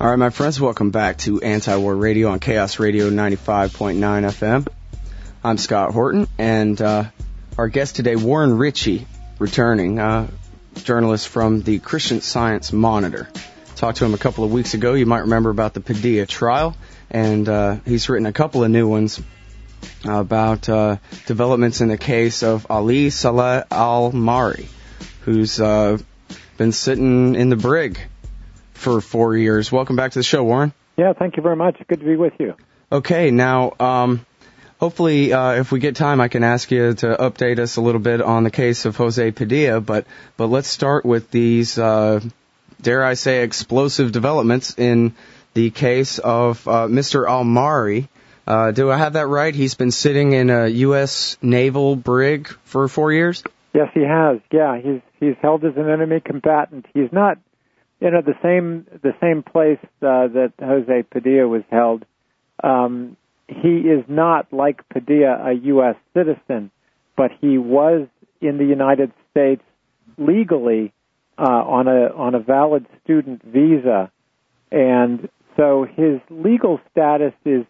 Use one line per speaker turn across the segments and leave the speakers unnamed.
All right, my friends, welcome back to Anti-War Radio on Chaos Radio 95.9 FM. I'm Scott Horton, and our guest today, Warren Ritchie, returning, journalist from the Christian Science Monitor. Talked to him a couple of weeks ago. You might remember about the Padilla trial, and he's written a couple of new ones about developments in the case of Ali Saleh al-Mahri, who's been sitting in the brig for 4 years. Welcome back to the show, Warren.
Yeah, thank you very much. Good to be with you.
Okay, now, hopefully, if we get time, I can ask you to update us a little bit on the case of Jose Padilla, but let's start with these, dare I say, explosive developments in the case of Mr. al-Mahri. Do I have that right? He's been sitting in a U.S. naval brig for 4 years?
Yes, he has. Yeah, he's held as an enemy combatant. He's not the same place that Jose Padilla was held. He is not, like Padilla, a U.S. citizen, but he was in the United States legally on a valid student visa, and so his legal status is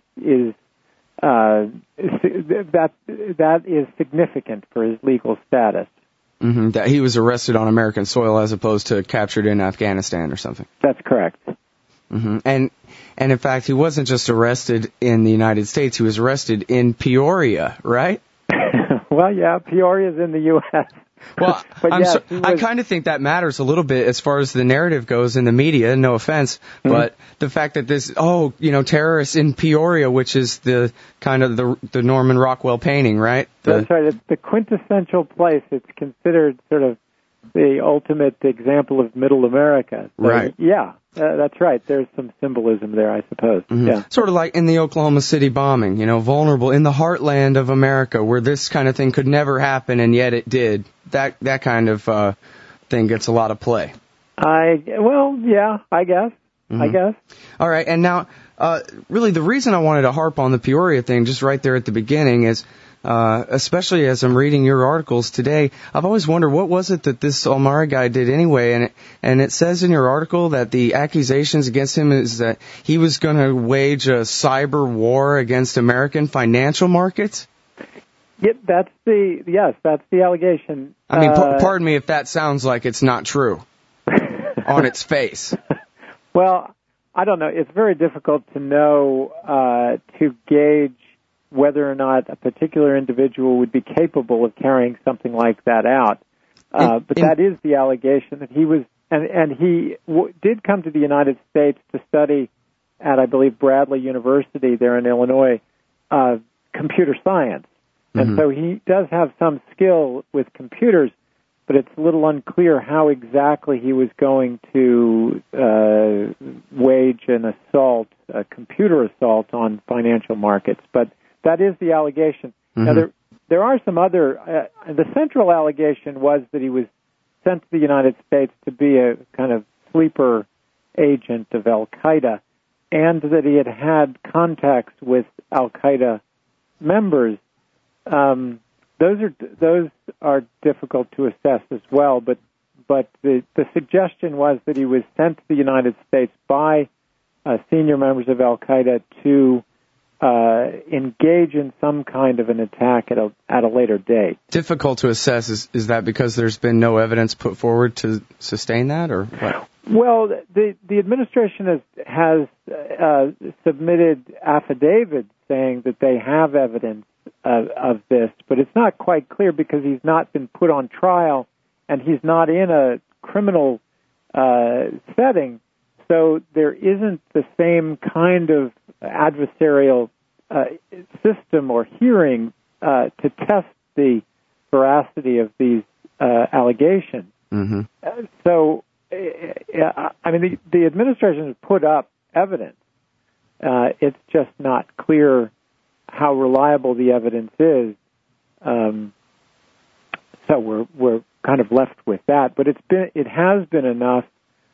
that is significant for his legal status.
Mm-hmm. That he was arrested on American soil as opposed to captured in Afghanistan or something.
That's correct.
Mm-hmm. And in fact, he wasn't just arrested in the United States. He was arrested in Peoria, right?
Well, yeah, Peoria's in the U.S.
Well, I kind of think that matters a little bit as far as the narrative goes in the media, no offense, but the fact that this, terrorists in Peoria, which is the kind of the Norman Rockwell painting, right?
That's right. It's the quintessential place. It's considered sort of the ultimate example of Middle America. So,
right.
Yeah, that's right. There's some symbolism there, I suppose.
Mm-hmm. Yeah. Sort of like in the Oklahoma City bombing, vulnerable in the heartland of America where this kind of thing could never happen, and yet it did. That kind of thing gets a lot of play. I guess.
Mm-hmm. I guess.
All right, and now, really the reason I wanted to harp on the Peoria thing just right there at the beginning is, especially as I'm reading your articles today, I've always wondered what was it that this al-Mahri guy did anyway, and it says in your article that the accusations against him is that he was going to wage a cyber war against American financial markets?
Yeah, that's the allegation.
I mean, pardon me if that sounds like it's not true on its face.
Well, I don't know. It's very difficult to know, to gauge whether or not a particular individual would be capable of carrying something like that out. But that is the allegation that he was, and he did come to the United States to study at, I believe, Bradley University there in Illinois, computer science. And so he does have some skill with computers, but it's a little unclear how exactly he was going to wage an assault, a computer assault on financial markets. But that is the allegation. Mm-hmm. Now, there are some other... the central allegation was that he was sent to the United States to be a kind of sleeper agent of Al-Qaeda, and that he had contacts with Al-Qaeda members. Those are difficult to assess as well, but the suggestion was that he was sent to the United States by senior members of Al-Qaeda to engage in some kind of an attack at a later date.
Difficult to assess, is that because there's been no evidence put forward to sustain that, or what?
Well, the administration has submitted affidavits saying that they have evidence of this, but it's not quite clear because he's not been put on trial and he's not in a criminal setting, so there isn't the same kind of adversarial system or hearing to test the veracity of these allegations. Mm-hmm. So, I mean, the administration has put up evidence. It's just not clear how reliable the evidence is. So we're kind of left with that. But it has been enough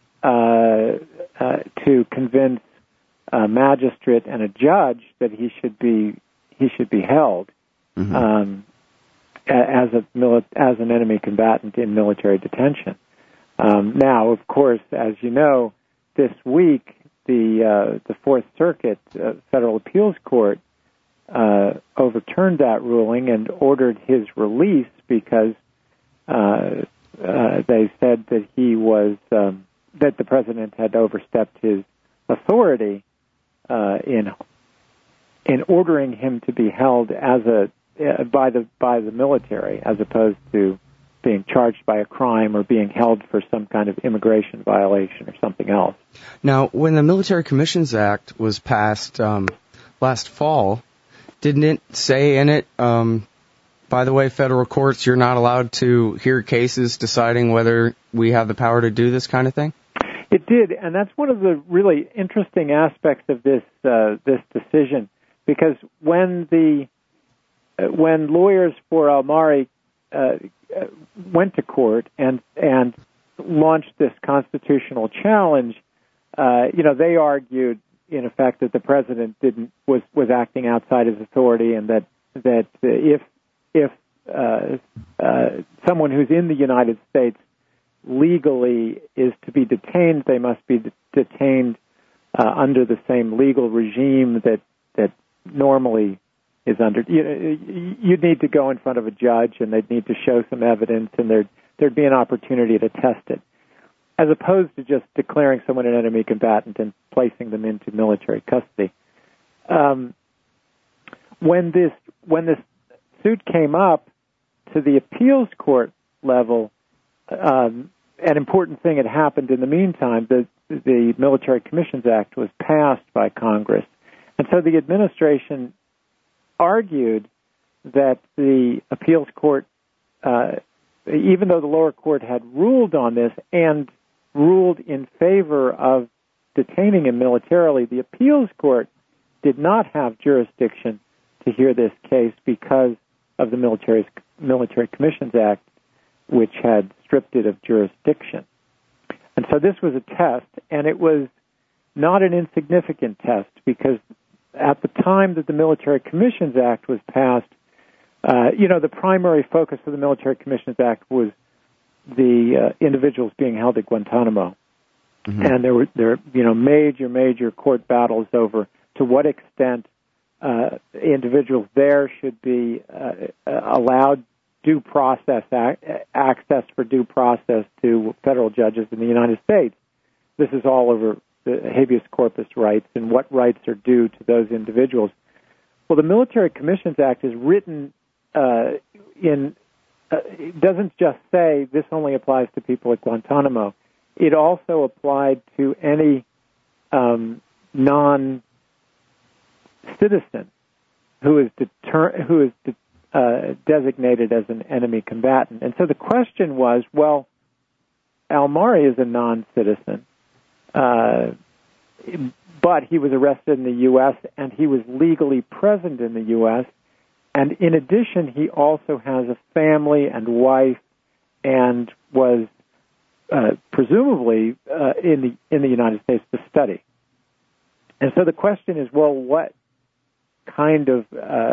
to convince a magistrate and a judge that he should be held as an enemy combatant in military detention. Now, of course, as you know, this week the Fourth Circuit Federal Appeals Court overturned that ruling and ordered his release because they said that he was that the president had overstepped his authority in ordering him to be held as by the military, as opposed to being charged by a crime or being held for some kind of immigration violation or something else.
Now, when the Military Commissions Act was passed last fall, didn't it say in it, by the way, federal courts, you're not allowed to hear cases deciding whether we have the power to do this kind of thing?
It did, and that's one of the really interesting aspects of this decision, because when lawyers for Al-Mari went to court and launched this constitutional challenge, they argued in effect that the president was acting outside his authority, and that if someone who's in the United States legally is to be detained, they must be detained under the same legal regime that normally is under. You'd need to go in front of a judge, and they'd need to show some evidence, and there'd be an opportunity to test it, as opposed to just declaring someone an enemy combatant and placing them into military custody. When this suit came up to the appeals court level, an important thing had happened in the meantime. The Military Commissions Act was passed by Congress, and so the administration argued that the appeals court, even though the lower court had ruled on this and ruled in favor of detaining him militarily, the appeals court did not have jurisdiction to hear this case because of the Military Commissions Act, which had stripped it of jurisdiction. And so this was a test, and it was not an insignificant test, because at the time that the Military Commissions Act was passed, the primary focus of the Military Commissions Act was the individuals being held at Guantanamo. Mm-hmm. And there were major court battles over to what extent individuals there should be allowed due process access for due process to federal judges in the United States. This is all over the habeas corpus rights and what rights are due to those individuals. Well, the Military Commissions Act is written it doesn't just say this only applies to people at Guantanamo. It also applied to any non-citizen who is designated as an enemy combatant. And so the question was, well, Al-Mari is a non-citizen, but he was arrested in the U.S. and he was legally present in the U.S. And in addition, he also has a family and wife, and was presumably in the United States to study. And so the question is, well, what kind of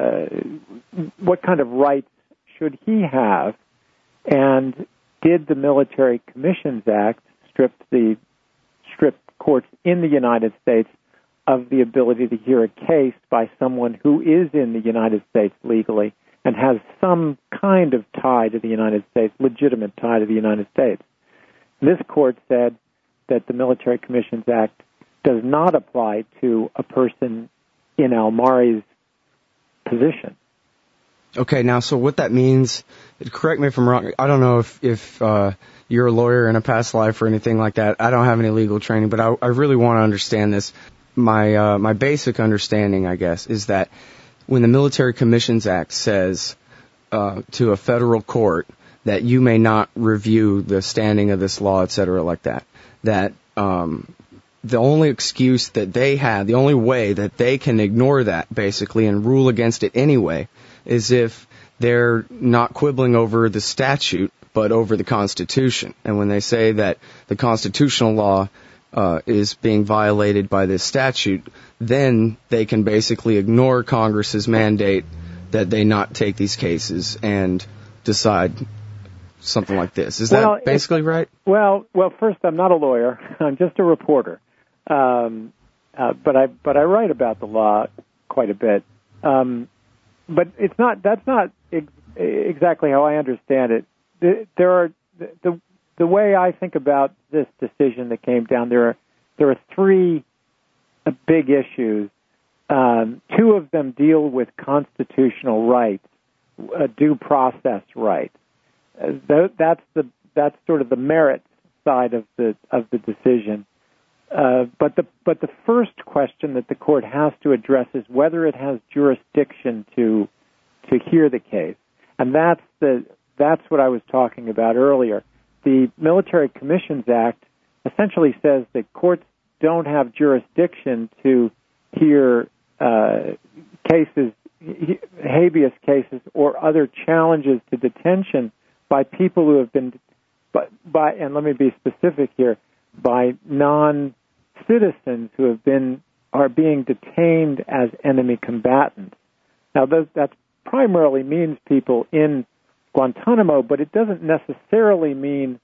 rights should he have? And did the Military Commissions Act strip courts in the United States of the ability to hear a case by someone who is in the United States legally and has some kind of tie to the United States, legitimate tie to the United States? This court said that the Military Commissions Act does not apply to a person in Al-Mari's position.
Okay, now, so what that means, correct me if I'm wrong, I don't know if you're a lawyer in a past life or anything like that. I don't have any legal training, but I really want to understand this. My basic understanding, I guess, is that when the Military Commissions Act says to a federal court that you may not review the standing of this law, et cetera, like that, that the only excuse that they have, the only way that they can ignore that, basically, and rule against it anyway, is if they're not quibbling over the statute, but over the Constitution. And when they say that the constitutional law is being violated by this statute, then they can basically ignore Congress's mandate that they not take these cases and decide something like this. Is that basically right?
Well, first, I'm not a lawyer. I'm just a reporter. but I write about the law quite a bit. But that's not exactly how I understand it. There are the way I think about this decision that came down. There are three big issues. Two of them deal with constitutional rights, due process rights. That's sort of the merits side of the decision. But the first question that the court has to address is whether it has jurisdiction to hear the case, and that's what I was talking about earlier. The Military Commissions Act essentially says that courts don't have jurisdiction to hear cases, habeas cases, or other challenges to detention by people who have been, and let me be specific here, by non-citizens who are being detained as enemy combatants. Now, that primarily means people in Guantanamo, but it doesn't necessarily mean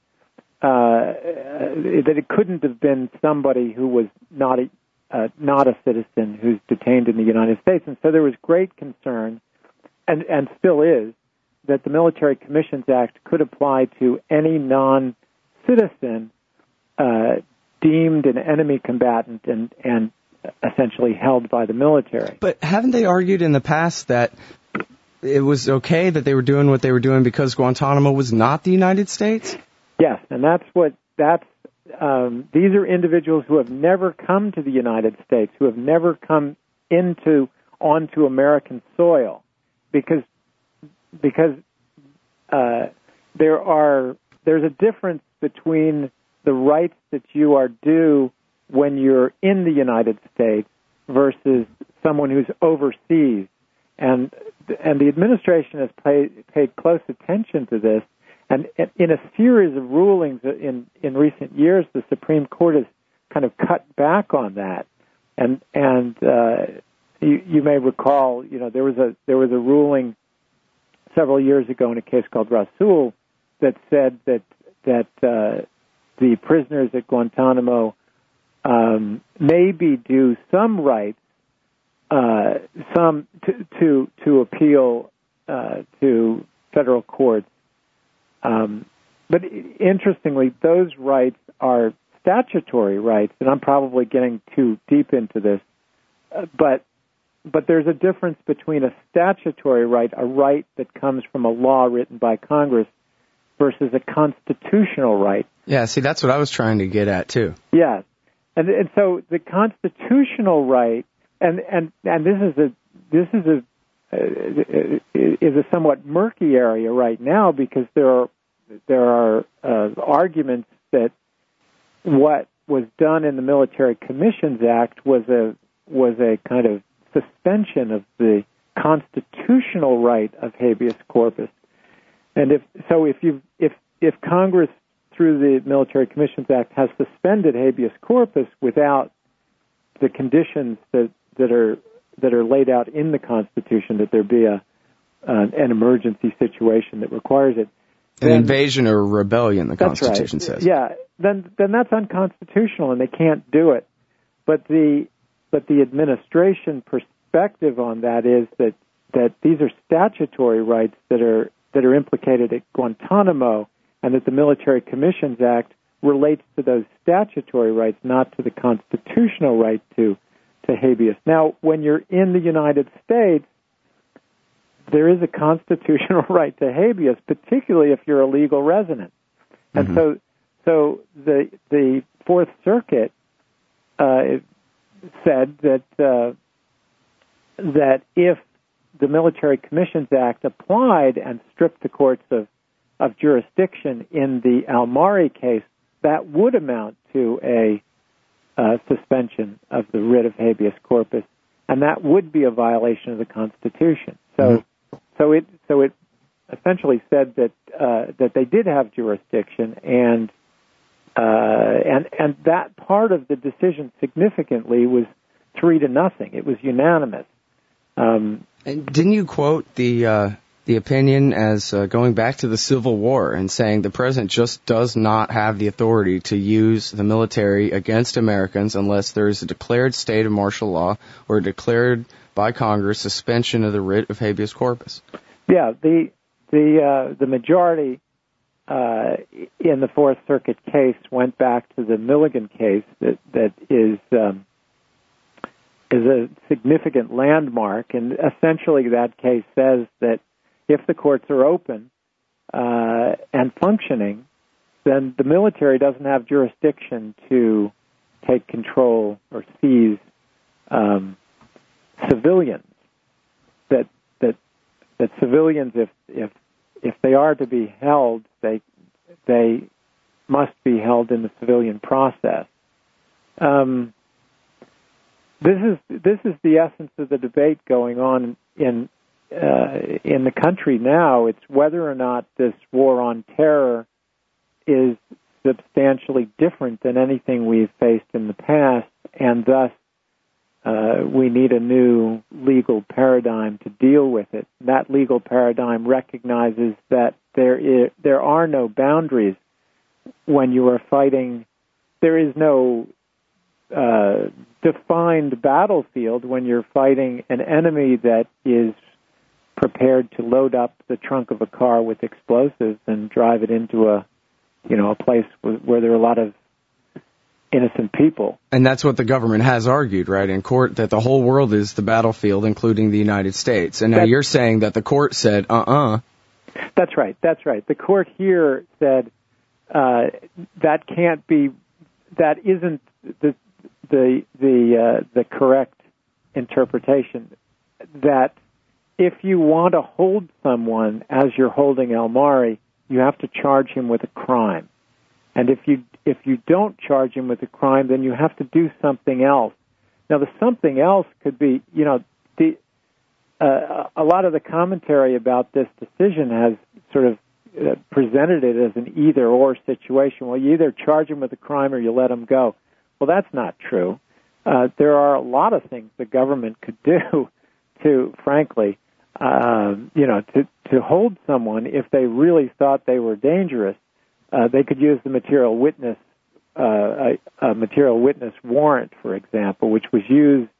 that it couldn't have been somebody who was not a citizen who's detained in the United States. And so there was great concern, and still is, that the Military Commissions Act could apply to any non-citizen deemed an enemy combatant and essentially held by the military.
But haven't they argued in the past that it was okay that they were doing what they were doing because Guantanamo was not the United States?
Yes, and these are individuals who have never come to the United States, who have never come onto American soil, because there's a difference between the rights that you are due when you're in the United States versus someone who's overseas. And the administration has paid close attention to this. And in a series of rulings in recent years, the Supreme Court has kind of cut back on that. And you may recall, there was a ruling several years ago in a case called Rasul that said that the prisoners at Guantanamo may be due some rights, some to appeal to federal courts. But interestingly, those rights are statutory rights, and I'm probably getting too deep into this, but there's a difference between a statutory right, a right that comes from a law written by Congress, versus a constitutional right.
Yeah, see, that's what I was trying to get at too.
Yes, and so the constitutional right, and this is a somewhat murky area right now, because there are arguments that what was done in the Military Commissions Act was a kind of suspension of the constitutional right of habeas corpus. And if Congress through the Military Commissions Act has suspended habeas corpus without the conditions that are laid out in the Constitution, that there be an emergency situation that requires it,
an invasion or rebellion, the Constitution says.
Yeah, then that's unconstitutional, and they can't do it. But the administration perspective on that is that these are statutory rights that are implicated at Guantanamo, and that the Military Commissions Act relates to those statutory rights, not to the constitutional right to habeas. Now, when you're in the United States, there is a constitutional right to habeas, particularly if you're a legal resident. And so the Fourth Circuit said that if the Military Commissions Act applied and stripped the courts of jurisdiction in the Almari case, that would amount to a suspension of the writ of habeas corpus, and that would be a violation of the Constitution. So it essentially said that they did have jurisdiction, and that part of the decision significantly was 3-0. It was unanimous.
And didn't you quote the the opinion as going back to the Civil War and saying the president just does not have the authority to use the military against Americans unless there is a declared state of martial law or a declared by Congress suspension of the writ of habeas corpus.
Yeah, the majority in the Fourth Circuit case went back to the Milligan case that is a significant landmark, and essentially that case says that if the courts are open and functioning, then the military doesn't have jurisdiction to take control or seize civilians. That civilians, if they are to be held, they must be held in the civilian process. This is the essence of the debate going on in the country now. It's whether or not this war on terror is substantially different than anything we've faced in the past, and thus we need a new legal paradigm to deal with it. That legal paradigm recognizes that there are no boundaries when you are fighting. There is no defined battlefield when you're fighting an enemy that is prepared to load up the trunk of a car with explosives and drive it into a place where there are a lot of innocent people.
And that's what the government has argued, right, in court, that the whole world is the battlefield, including the United States. And now you're saying that the court said, That's right. The court here said that can't be, that isn't the correct interpretation. That if you want to hold someone as you're holding El Mari, you have to charge him with a crime. And if you don't charge him with a crime, then you have to do something else. Now, the something else could be, a lot of the commentary about this decision has sort of presented it as an either-or situation. Well, you either charge him with a crime or you let him go. Well, that's not true. There are a lot of things the government could do to, frankly, to hold someone if they really thought they were dangerous. They could use the material witness warrant, for example, which was used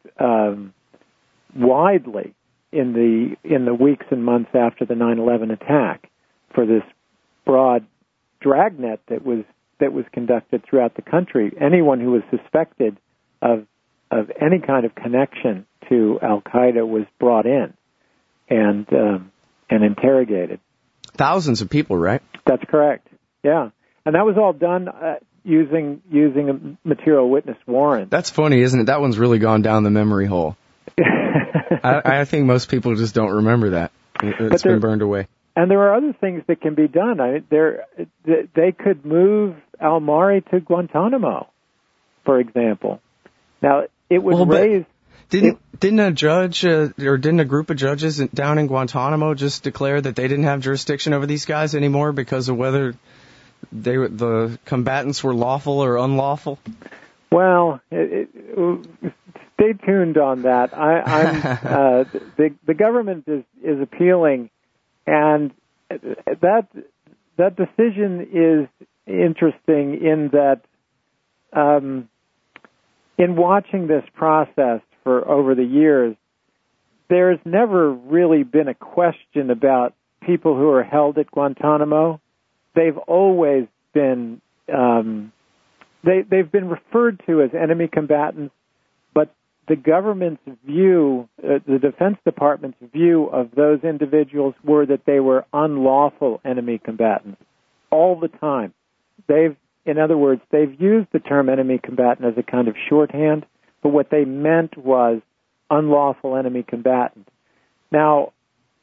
widely in the weeks and months after the 9/11 attack for this broad dragnet that was conducted throughout the country. Anyone who was suspected of any kind of connection to Al Qaeda was brought in and interrogated. Thousands of people, right?
That's correct. Yeah, and that was all done using a material witness warrant.
That's funny, isn't it? That one's really gone down the memory hole. I think most people just don't remember that. It's been burned away.
And there are other things that can be done. They could move Al Mari to Guantanamo, for example. Now, it would raise...
Didn't a judge or didn't a group of judges down in Guantanamo just declare that they didn't have jurisdiction over these guys anymore because of whether the combatants were lawful or unlawful?
Well, stay tuned on that. The government is appealing, and that decision is interesting in that in watching this process for over the years, there's never really been a question about people who are held at Guantanamo. They've always been they've been referred to as enemy combatants, but the government's view, the Defense Department's view of those individuals were that they were unlawful enemy combatants all the time. In other words, they've used the term enemy combatant as a kind of shorthand, but what they meant was unlawful enemy combatant. Now,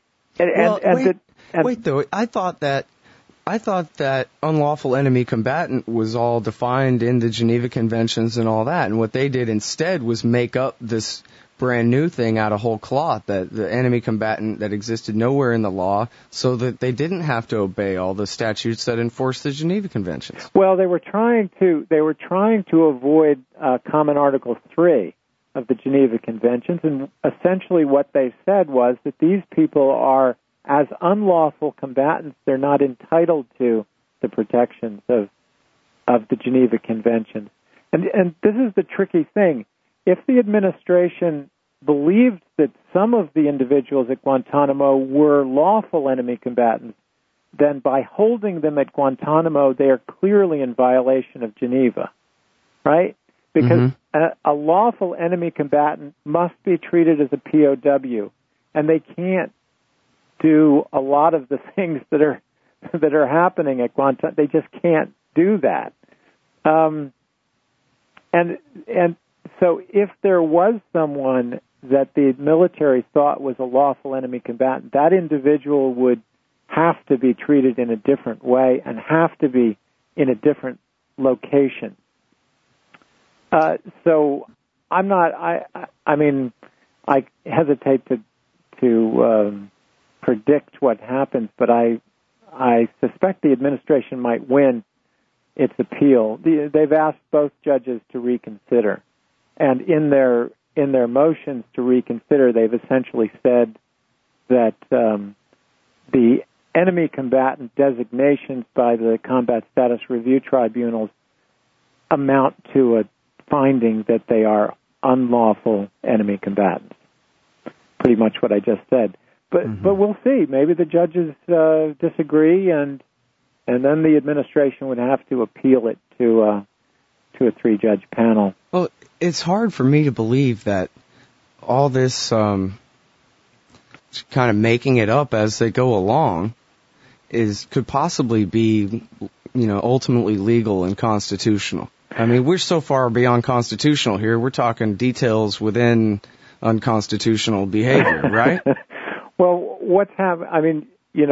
wait though, I thought that unlawful enemy combatant was all defined in the Geneva Conventions and all that, and what they did instead was make up this brand new thing out of whole cloth, that the enemy combatant that existed nowhere in the law, so that they didn't have to obey all the statutes that enforce the Geneva Conventions.
Well, they were trying to avoid Common Article 3 of the Geneva Conventions, and essentially what they said was that these people are as unlawful combatants, they're not entitled to the protections of the Geneva Conventions. And this is the tricky thing. If the administration believed that some of the individuals at Guantanamo were lawful enemy combatants, then by holding them at Guantanamo, they are clearly in violation of Geneva, right? Because a lawful enemy combatant must be treated as a POW, and they can't do a lot of the things that are happening at Guantanamo. They just can't do that. And so if there was someone that the military thought was a lawful enemy combatant, that individual would have to be treated in a different way and have to be in a different location. So I'm not. I mean, I hesitate to predict what happens, but I suspect the administration might win its appeal. They've asked both judges to reconsider, and in their motions to reconsider, they've essentially said that the enemy combatant designations by the combat status review tribunals amount to a finding that they are unlawful enemy combatants. Pretty much what I just said. But we'll see. Maybe the judges disagree, and then the administration would have to appeal it to a 3-judge panel.
Well, it's hard for me to believe that all this kind of making it up as they go along could possibly be, ultimately legal and constitutional. I mean, we're so far beyond constitutional here. We're talking details within unconstitutional behavior, right?
Well, what's happening? I mean,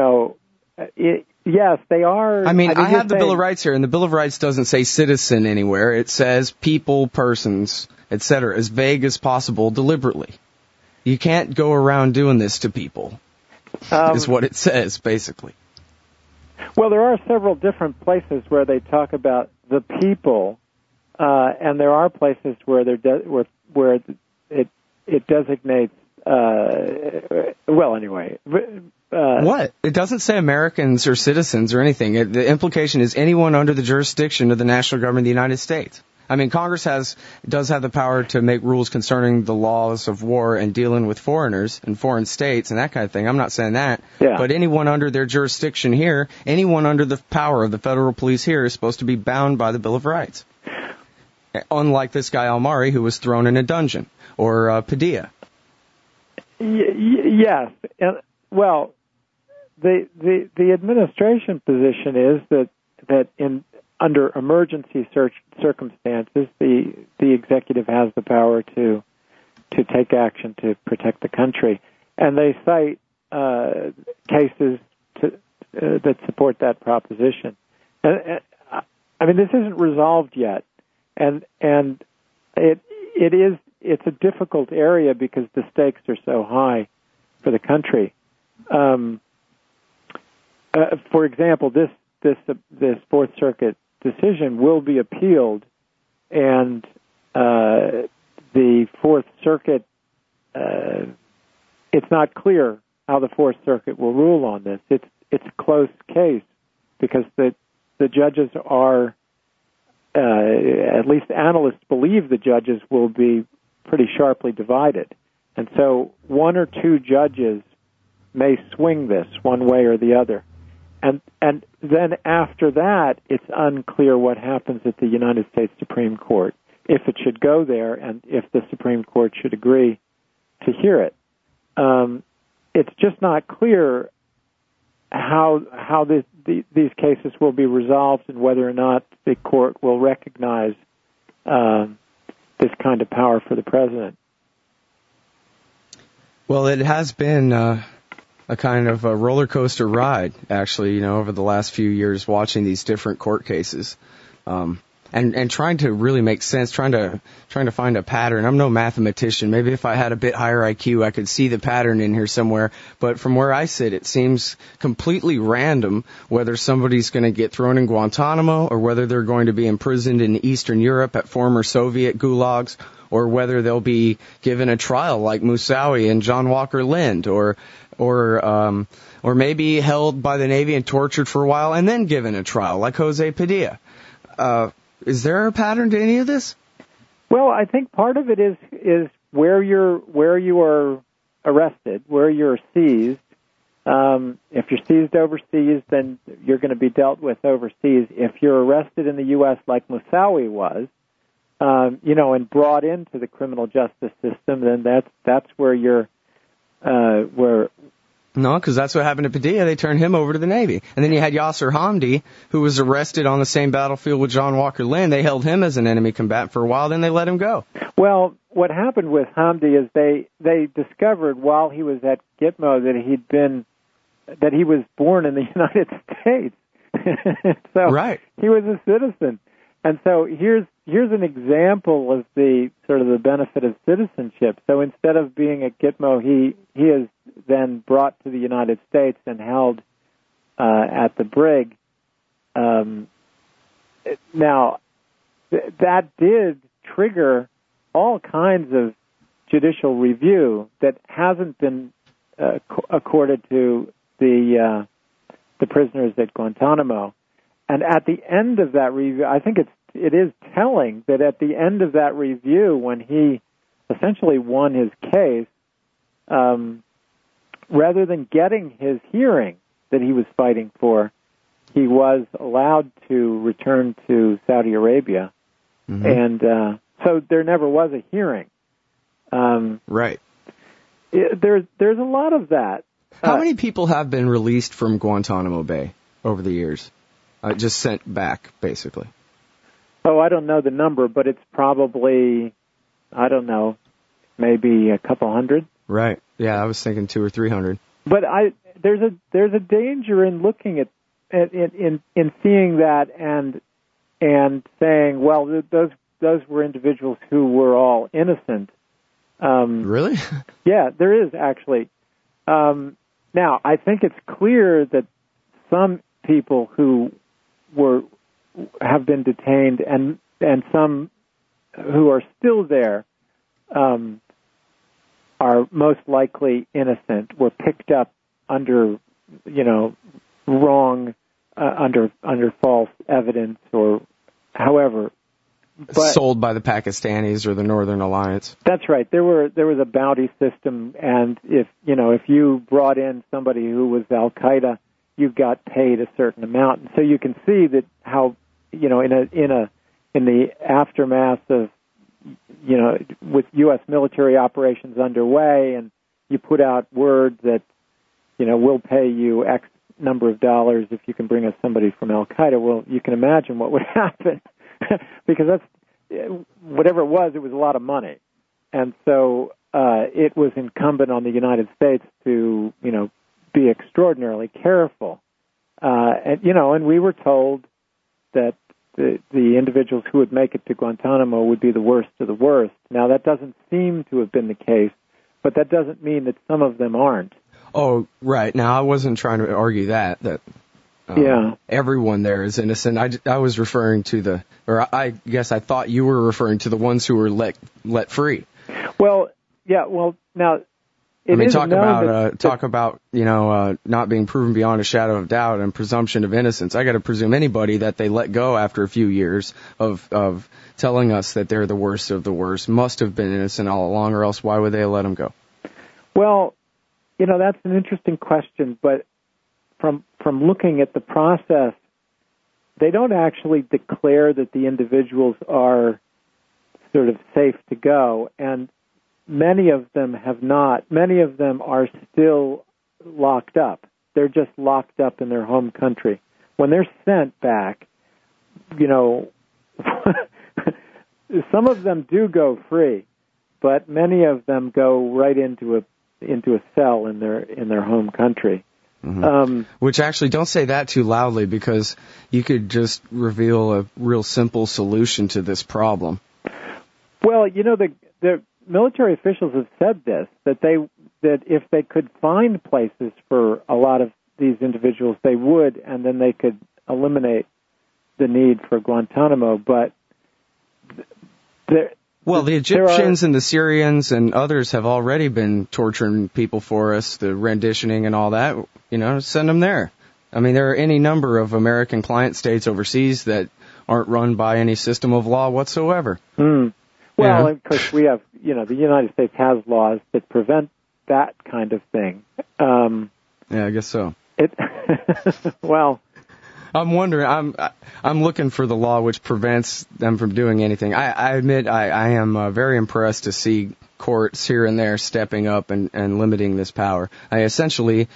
yes, they are.
I mean, I have the Bill of Rights here, and the Bill of Rights doesn't say citizen anywhere. It says people, persons, etc., as vague as possible, deliberately. You can't go around doing this to people, is what it says, basically.
Well, there are several different places where they talk about the people, and there are places where where it designates. Well, anyway.
What? It doesn't say Americans or citizens or anything. The implication is anyone under the jurisdiction of the national government of the United States. I mean, Congress does have the power to make rules concerning the laws of war and dealing with foreigners and foreign states and that kind of thing. I'm not saying that.
Yeah.
But anyone under their jurisdiction here, anyone under the power of the federal police here is supposed to be bound by the Bill of Rights. Unlike this guy Almari, who was thrown in a dungeon, or Padilla.
Yes. Well, the administration position is that under emergency circumstances, the executive has the power to take action to protect the country, and they cite cases that support that proposition. I mean, this isn't resolved yet, and it's a difficult area because the stakes are so high for the country. For example, this Fourth Circuit decision will be appealed, and the Fourth Circuit, it's not clear how the Fourth Circuit will rule on this. It's a close case because the judges are, at least analysts believe the judges will be pretty sharply divided. And so one or two judges may swing this one way or the other. And then after that, it's unclear what happens at the United States Supreme Court, if it should go there and if the Supreme Court should agree to hear it. It's just not clear how these cases will be resolved and whether or not the court will recognize this kind of power for the president. Well,
it has been a kind of a roller coaster ride, actually, over the last few years, watching these different court cases, and trying to really make sense, trying to find a pattern. I'm no mathematician. Maybe if I had a bit higher IQ, I could see the pattern in here somewhere. But from where I sit, it seems completely random whether somebody's going to get thrown in Guantanamo or whether they're going to be imprisoned in Eastern Europe at former Soviet gulags, or whether they'll be given a trial like Moussaoui and John Walker Lind, or or maybe held by the Navy and tortured for a while and then given a trial, like Jose Padilla. Is there a pattern to any of this?
Well, I think part of it is where you are arrested, where you're seized. If you're seized overseas, then you're going to be dealt with overseas. If you're arrested in the U.S. like Moussaoui was, and brought into the criminal justice system, then that's where you're where.
No, because that's what happened to Padilla. They turned him over to the Navy. And then you had Yasser Hamdi, who was arrested on the same battlefield with John Walker Lynn. They held him as an enemy combatant for a while, then they let him go.
Well, what happened with Hamdi is they discovered while he was at Gitmo that he was born in the United States. So
right.
He was a citizen. And so here's an example of the sort of the benefit of citizenship. So instead of being at Gitmo, he is then brought to the United States and held at the brig. Now, that did trigger all kinds of judicial review that hasn't been accorded to the prisoners at Guantanamo. And at the end of that review, I think it is telling that at the end of that review, when he essentially won his case, rather than getting his hearing that he was fighting for, he was allowed to return to Saudi Arabia. Mm-hmm. And so there never was a hearing.
Right.
There's a lot of that.
How many people have been released from Guantanamo Bay over the years? Just sent back, basically.
Oh, I don't know the number, but it's probably, I don't know, maybe a couple hundred.
Right. Yeah, I was thinking 200 or 300.
But there's a danger in looking at in seeing that and saying, well, those were individuals who were all innocent.
Really?
Yeah, there is actually. Now, I think it's clear that some people who have been detained and some who are still there are most likely innocent, were picked up under wrong under false evidence or however. But
sold by the Pakistanis or the Northern Alliance.
That's right. There was a bounty system, and if you brought in somebody who was Al Qaeda, you got paid a certain amount. And so you can see that how in the aftermath of with U.S. military operations underway, and you put out word that we'll pay you X number of dollars if you can bring us somebody from Al Qaeda. Well, you can imagine what would happen. Because that's whatever it was a lot of money, and so it was incumbent on the United States to be extraordinarily careful, and we were told that the individuals who would make it to Guantanamo would be the worst of the worst. Now that doesn't seem to have been the case, but that doesn't mean that some of them aren't.
Oh, right. Now I wasn't trying to argue that. Everyone there is innocent. I was referring to I guess I thought you were referring to the ones who were let free.
Well, yeah. Well, now
talk about not being proven beyond a shadow of doubt and presumption of innocence. I got to presume anybody that they let go after a few years of telling us that they're the worst of the worst must have been innocent all along, or else why would they have let them go?
Well, that's an interesting question, but from looking at the process, they don't actually declare that the individuals are sort of safe to go, and many of them have not. Many of them are still locked up. They're just locked up in their home country. When they're sent back, some of them do go free, but many of them go right into a cell in their home country.
Mm-hmm. Which actually, don't say that too loudly, because you could just reveal a real simple solution to this problem.
Well, the military officials have said this, that if they could find places for a lot of these individuals, they would, and then they could eliminate the need for Guantanamo. But
Well, the Egyptians and the Syrians and others have already been torturing people for us, the renditioning and all that. Send them there. I mean, there are any number of American client states overseas that aren't run by any system of law whatsoever.
Well, of course, we have, the United States has laws that prevent that kind of thing.
Yeah, I guess so.
Well,
I'm wondering. I'm looking for the law which prevents them from doing anything. I admit I am very impressed to see courts here and there stepping up and limiting this power. Essentially,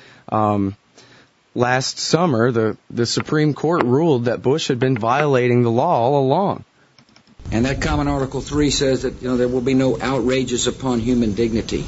last summer the Supreme Court ruled that Bush had been violating the law all along.
And that common Article 3 says that there will be no outrages upon human dignity.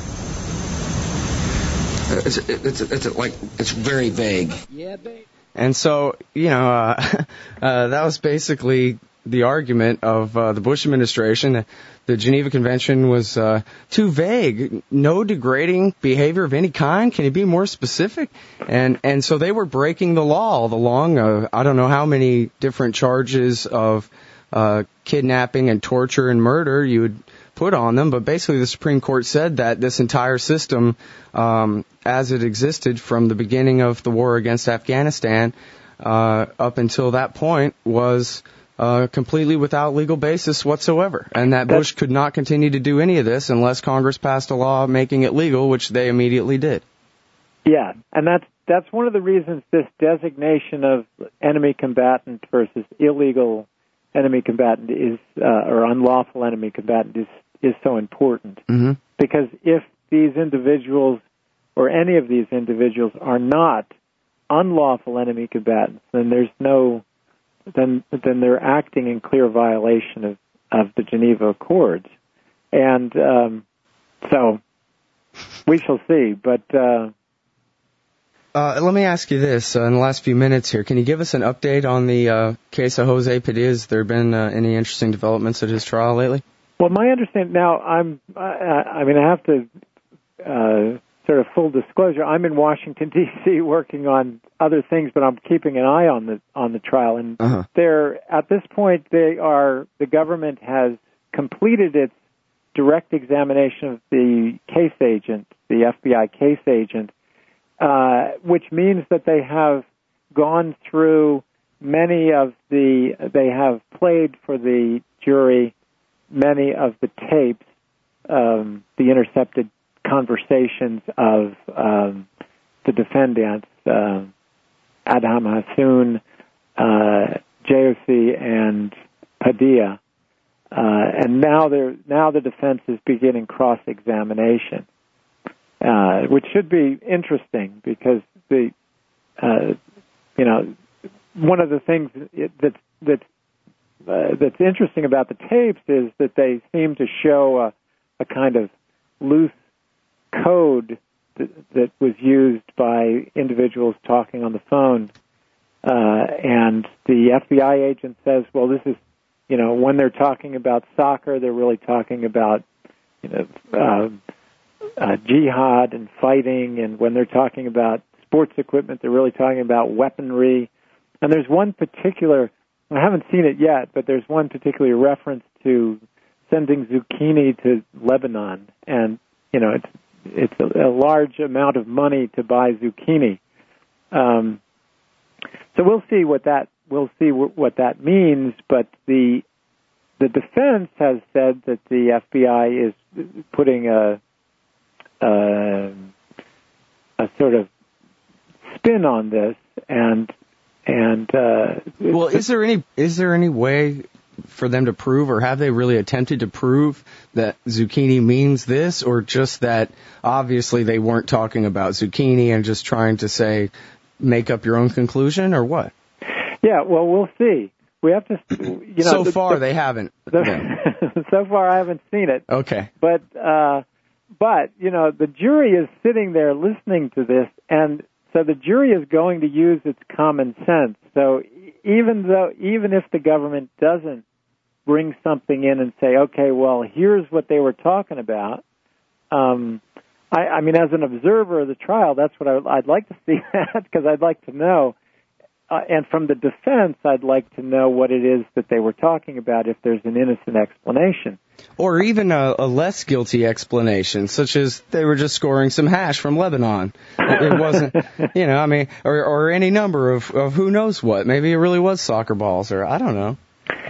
It's very vague.
Yeah, babe.
And so, that was basically the argument of the Bush administration. The Geneva Convention was too vague. No degrading behavior of any kind. Can you be more specific? And so they were breaking the law all along. I don't know how many different charges of kidnapping and torture and murder you would put on them, but basically the Supreme Court said that this entire system, as it existed from the beginning of the war against Afghanistan up until that point, was completely without legal basis whatsoever, and that Bush could not continue to do any of this unless Congress passed a law making it legal, which they immediately did.
Yeah, and that's one of the reasons this designation of enemy combatant versus illegal enemy combatant is, or unlawful enemy combatant is so important.
Mm-hmm.
Because if these individuals or any of these individuals are not unlawful enemy combatants, then then they're acting in clear violation of the Geneva Accords. And so we shall see. But
let me ask you this in the last few minutes here. Can you give us an update on the case of Jose Padilla? Has there been any interesting developments at his trial lately?
Well, my understanding now, I have to sort of full disclosure. I'm in Washington D.C. working on other things, but I'm keeping an eye on the trial. And they're at this point, the government has completed its direct examination of the case agent, the FBI case agent, which means that they have gone through they have played for the jury many of the tapes, the intercepted conversations of the defendants, Adham Hassoun, JOC, and Padilla, and now the defense is beginning cross-examination, which should be interesting because one of the things that's interesting about the tapes is that they seem to show a kind of loose code that was used by individuals talking on the phone, and the FBI agent says, well, this is, when they're talking about soccer, they're really talking about, jihad and fighting, and when they're talking about sports equipment, they're really talking about weaponry. And there's one particular, I haven't seen it yet, but there's one particular reference to sending zucchini to Lebanon, and it's a large amount of money to buy zucchini. So we'll see what that means. But the defense has said that the FBI is putting a sort of spin on this, and
well, is there any way for them to prove, or have they really attempted to prove that zucchini means this, or just that obviously they weren't talking about zucchini and just trying to make up your own conclusion, or what?
Yeah, well, we'll see. We have to,
So far, they haven't.
So far, I haven't seen it.
Okay.
But the jury is sitting there listening to this, and so the jury is going to use its common sense. So even if the government doesn't bring something in and say, okay, well, here's what they were talking about, I mean, as an observer of the trial, that's what I'd like to see that, because I'd like to know, and from the defense, I'd like to know what it is that they were talking about if there's an innocent explanation.
Or even a less guilty explanation, such as they were just scoring some hash from Lebanon. It wasn't, I mean, or any number of who knows what. Maybe it really was soccer balls, or I don't know.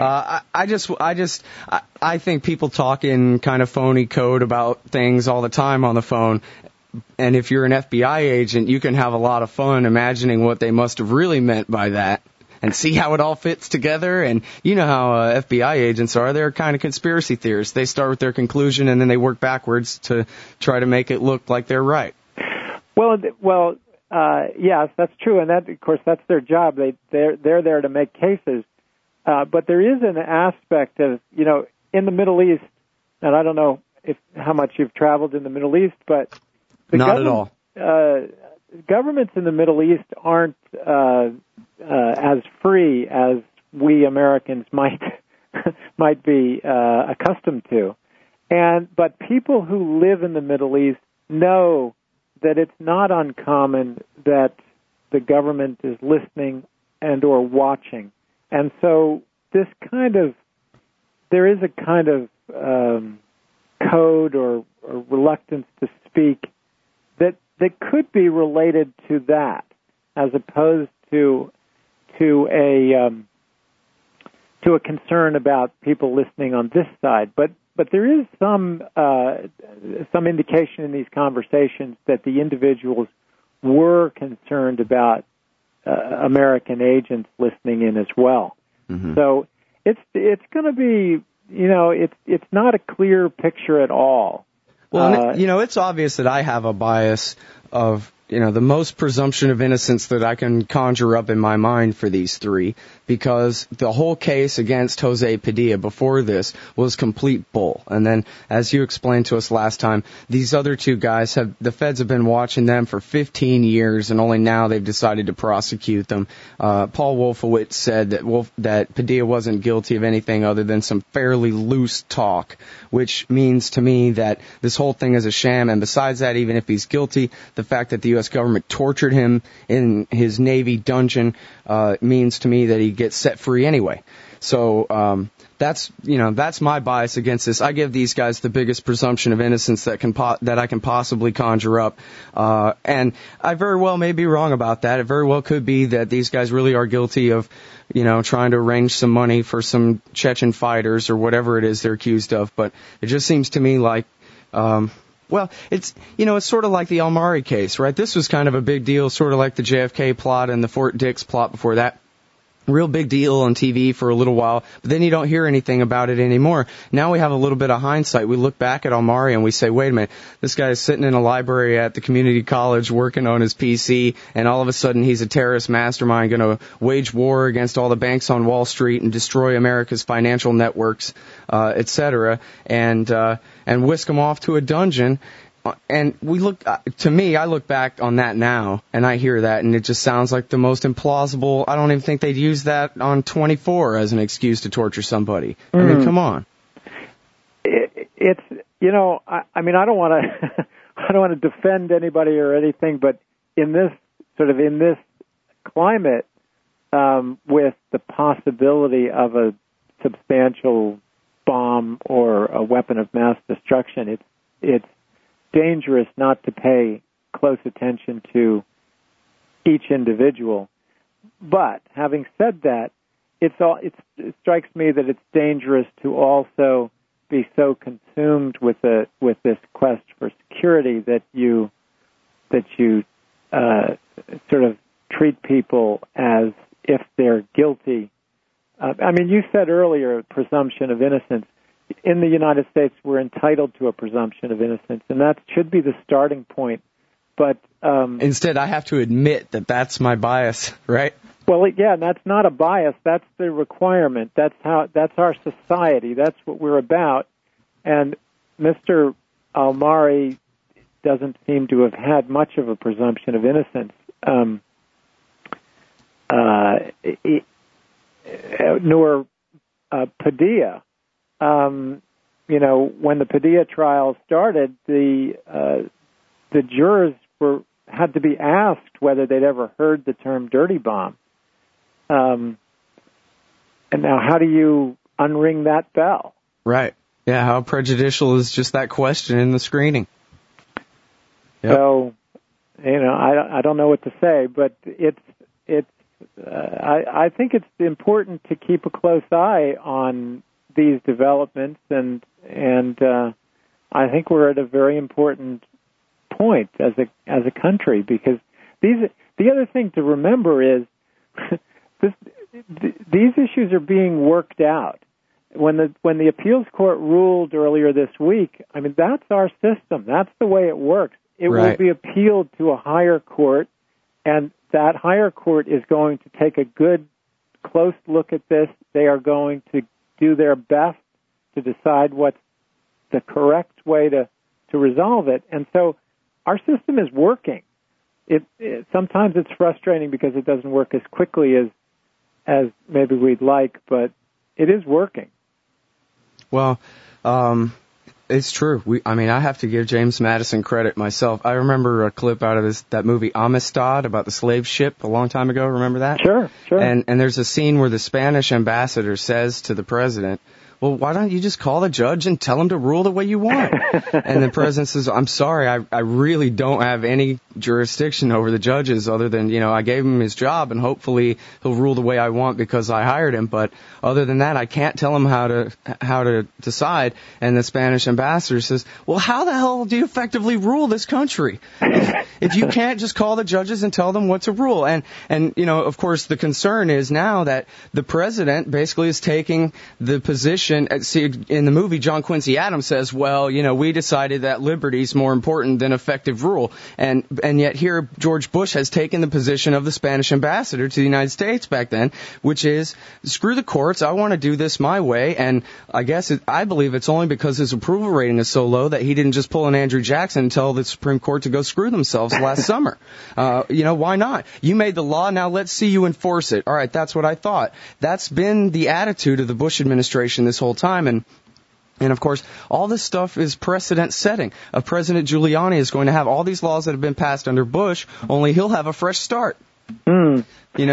I think people talk in kind of phony code about things all the time on the phone. And if you're an FBI agent, you can have a lot of fun imagining what they must have really meant by that and see how it all fits together. And you know how FBI agents are. They're kind of conspiracy theorists. They start with their conclusion and then they work backwards to try to make it look like they're right.
Well, yes, that's true. And that, of course, that's their job. They're there to make cases. But there is an aspect of, in the Middle East, and I don't know how much you've traveled in the Middle East, but
not at all.
Governments in the Middle East aren't as free as we Americans might be accustomed to, but people who live in the Middle East know that it's not uncommon that the government is listening and or watching, and so there is a kind of code or reluctance to speak that could be related to that, as opposed to a concern about people listening on this side. But there is some indication in these conversations that the individuals were concerned about American agents listening in as well. Mm-hmm. So it's going to be, it's not a clear picture at all.
Well, it's obvious that I have a bias of, the most presumption of innocence that I can conjure up in my mind for these three, because the whole case against Jose Padilla before this was complete bull. And then, as you explained to us last time, these other two guys the feds have been watching them for 15 years, and only now they've decided to prosecute them. Paul Wolfowitz said that Padilla wasn't guilty of anything other than some fairly loose talk, which means to me that this whole thing is a sham. And besides that, even if he's guilty, the fact that the U.S. government tortured him in his Navy dungeon means to me that he gets set free anyway. So that's my bias against this. I give these guys the biggest presumption of innocence that I can possibly conjure up, and I very well may be wrong about that. It very well could be that these guys really are guilty of trying to arrange some money for some Chechen fighters or whatever it is they're accused of. But it just seems to me like well, it's sort of like the Almari case, right? This was kind of a big deal, sort of like the JFK plot and the Fort Dix plot before that. Real big deal on TV for a little while, but then you don't hear anything about it anymore. Now we have a little bit of hindsight. We look back at Almari and we say, wait a minute, this guy is sitting in a library at the community college working on his PC, and all of a sudden he's a terrorist mastermind going to wage war against all the banks on Wall Street and destroy America's financial networks, etc., and whisk him off to a dungeon. And I look back on that now, and I hear that, and it just sounds like the most implausible. I don't even think they'd use that on 24 as an excuse to torture somebody. I mean, come on.
I don't want to defend anybody or anything, but in this climate, with the possibility of a substantial bomb or a weapon of mass destruction, it's dangerous not to pay close attention to each individual. But having said that, it strikes me that it's dangerous to also be so consumed with this quest for security that you sort of treat people as if they're guilty. You said earlier presumption of innocence. In the United States, we're entitled to a presumption of innocence, and that should be the starting point. But
instead, I have to admit that that's my bias, right?
Well, yeah, that's not a bias. That's the requirement. That's our society. That's what we're about. And Mr. Almari doesn't seem to have had much of a presumption of innocence. Nor Padilla. When the Padilla trial started, the jurors had to be asked whether they'd ever heard the term dirty bomb. And now, how do you unring that bell?
Right. Yeah, how prejudicial is just that question in the screening? Yep.
So, I don't know what to say, but I think it's important to keep a close eye on these developments, and I think we're at a very important point as a country, because the other thing to remember is these issues are being worked out. When the appeals court ruled earlier this week, I mean, that's our system. That's the way it works. It will be appealed to a higher court, and that higher court is going to take a good, close look at this. They are going to do their best to decide what's the correct way to resolve it. And so our system is working. Sometimes it's frustrating because it doesn't work as quickly as maybe we'd like, but it is working.
Well, it's true. I have to give James Madison credit myself. I remember a clip out of that movie Amistad about the slave ship a long time ago. Remember that?
Sure.
And there's a scene where the Spanish ambassador says to the president, well, why don't you just call the judge and tell him to rule the way you want? And the president says, I'm sorry, I really don't have any jurisdiction over the judges other than, I gave him his job and hopefully he'll rule the way I want because I hired him. But other than that, I can't tell him how to decide. And the Spanish ambassador says, well, how the hell do you effectively rule this country if you can't just call the judges and tell them what to rule? And of course, the concern is now that the president basically is taking the position. See, in the movie, John Quincy Adams says, well, we decided that liberty is more important than effective rule. And yet here, George Bush has taken the position of the Spanish ambassador to the United States back then, which is, screw the courts, I want to do this my way. And I believe it's only because his approval rating is so low that he didn't just pull an Andrew Jackson and tell the Supreme Court to go screw themselves last summer. Why not? You made the law, now let's see you enforce it. All right, that's what I thought. That's been the attitude of the Bush administration this whole time, and of course, all this stuff is precedent setting. President Giuliani is going to have all these laws that have been passed under Bush, only he'll have a fresh start.
Well,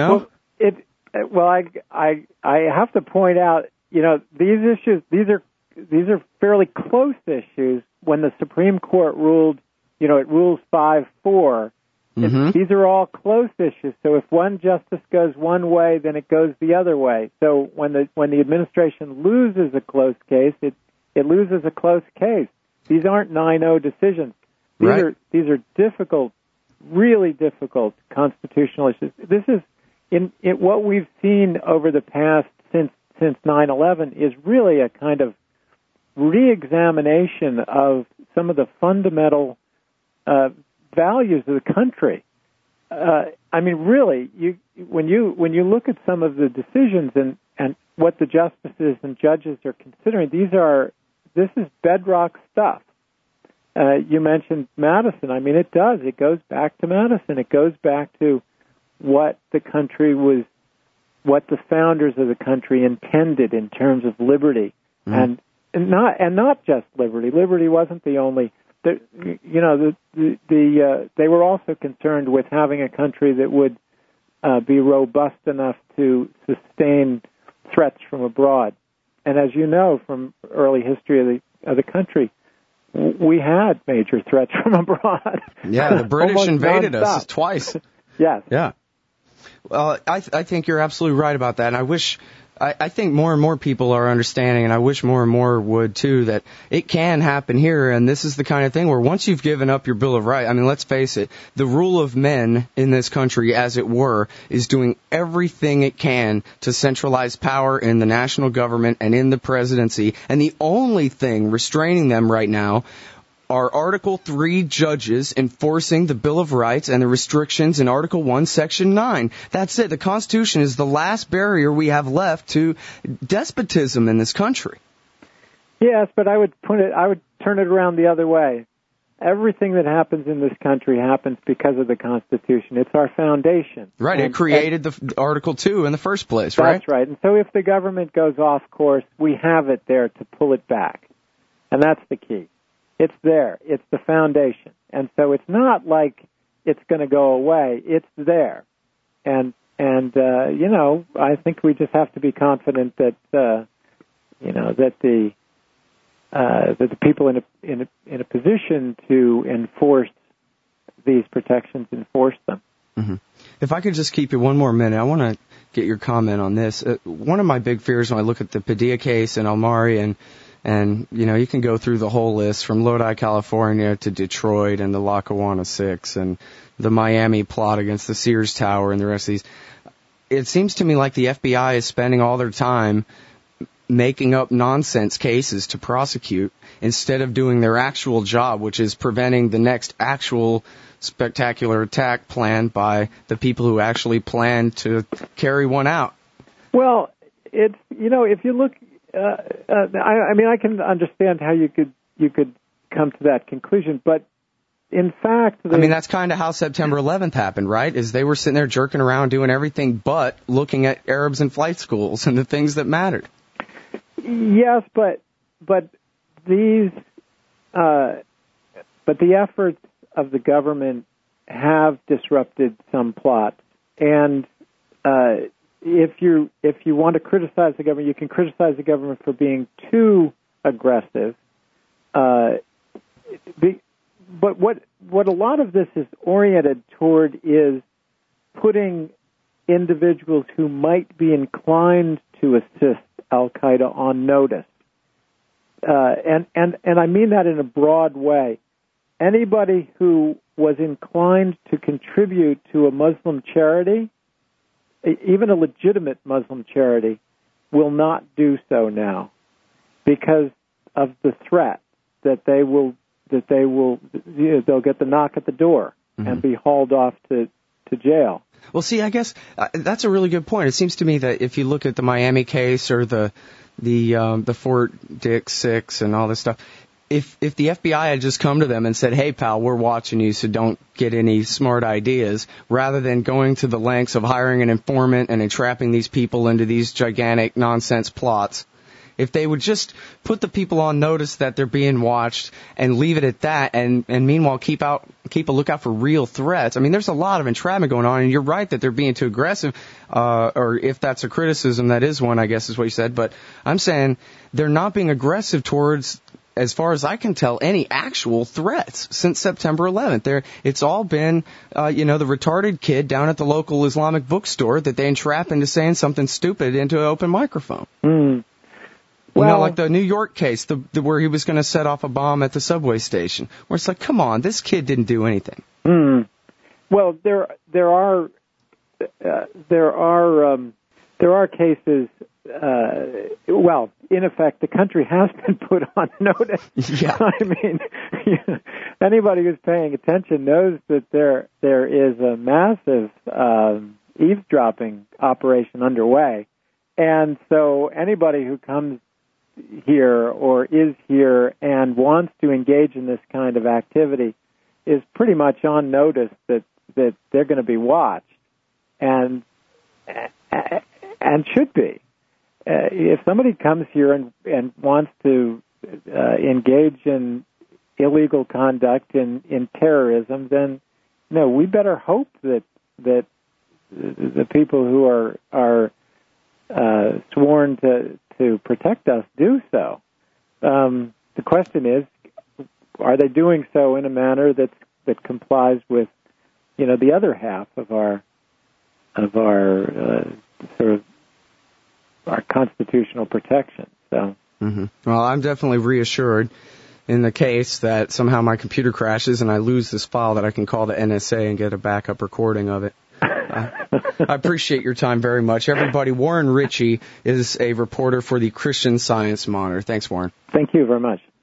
I have to point out, these issues, these are fairly close issues. When the Supreme Court ruled, it rules 5-4. Mm-hmm. These are all close issues. So if one justice goes one way, then it goes the other way. So when the administration loses a close case, it loses a close case. These aren't 9-0 decisions. These are difficult, really difficult constitutional issues. This is in what we've seen over the past since 9/11 is really a kind of re-examination of some of the fundamental values of the country. Really, when you look at some of the decisions and what the justices and judges are considering, this is bedrock stuff. You mentioned Madison. It does. It goes back to Madison. It goes back to what the founders of the country intended in terms of liberty, and not just liberty. Liberty wasn't the only. They were also concerned with having a country that would be robust enough to sustain threats from abroad. And as you know from early history of the country, we had major threats from abroad.
Yeah, the British invaded us twice.
Yes.
Yeah. Well, I think you're absolutely right about that, and I think more and more people are understanding, and I wish more and more would too, that it can happen here, and this is the kind of thing where once you've given up your Bill of Rights, let's face it, the rule of men in this country, as it were, is doing everything it can to centralize power in the national government and in the presidency, and the only thing restraining them right now are Article 3 judges enforcing the Bill of Rights and the restrictions in Article 1, Section 9. That's it. The Constitution is the last barrier we have left to despotism in this country.
Yes, but I would turn it around the other way. Everything that happens in this country happens because of the Constitution. It's our foundation.
Right. It created the Article 2 in the first place, right?
That's right. And so if the government goes off course, we have it there to pull it back. And that's the key. It's there. It's the foundation. And so it's not like it's going to go away. It's there. And I think we just have to be confident that that the people in a position to enforce these protections enforce them.
Mm-hmm. If I could just keep you one more minute, I want to get your comment on this. One of my big fears when I look at the Padilla case and Almari and you can go through the whole list from Lodi, California to Detroit and the Lackawanna Six and the Miami plot against the Sears Tower and the rest of these. It seems to me like the FBI is spending all their time making up nonsense cases to prosecute instead of doing their actual job, which is preventing the next actual spectacular attack planned by the people who actually plan to carry one out.
Well, it's if you look, I can understand how you could come to that conclusion, but in fact,
that's kind of how September 11th happened, right? Is they were sitting there jerking around doing everything but looking at Arabs in flight schools and the things that mattered.
Yes, but the efforts of the government have disrupted some plots, and if you want to criticize the government, you can criticize the government for being too aggressive. But what a lot of this is oriented toward is putting individuals who might be inclined to assist Al-Qaeda on notice. And I mean that in a broad way. Anybody who was inclined to contribute to a Muslim charity, even a legitimate Muslim charity, will not do so now because of the threat that they'll get the knock at the door and be hauled off to jail.
Well, see, I guess that's a really good point. It seems to me that if you look at the Miami case or the Fort Dix Six and all this stuff, if the FBI had just come to them and said, "Hey, pal, we're watching you, so don't get any smart ideas," rather than going to the lengths of hiring an informant and entrapping these people into these gigantic nonsense plots, if they would just put the people on notice that they're being watched and leave it at that, and meanwhile keep a lookout for real threats. I mean, there's a lot of entrapment going on, and you're right that they're being too aggressive, or if that's a criticism, that is one, I guess is what you said. But I'm saying they're not being aggressive towards, as far as I can tell, any actual threats since September 11th. It's all been, the retarded kid down at the local Islamic bookstore that they entrap into saying something stupid into an open microphone.
Well,
like the New York case, where he was going to set off a bomb at the subway station, where it's like, come on, this kid didn't do anything.
Well, there are cases. In effect, the country has been put on notice.
Yeah.
I mean, anybody who's paying attention knows that there is a massive eavesdropping operation underway, and so anybody who comes here or is here and wants to engage in this kind of activity is pretty much on notice that they're going to be watched and should be. If somebody comes here and wants to engage in illegal conduct in terrorism, then we better hope that the people who are sworn to protect us do so. The question is, are they doing so in a manner that complies with, the other half of our sort of our constitutional protection? So.
Well, I'm definitely reassured in the case that somehow my computer crashes and I lose this file that I can call the NSA and get a backup recording of it. I appreciate your time very much. Everybody, Warren Ritchie is a reporter for the Christian Science Monitor. Thanks, Warren.
Thank you very much.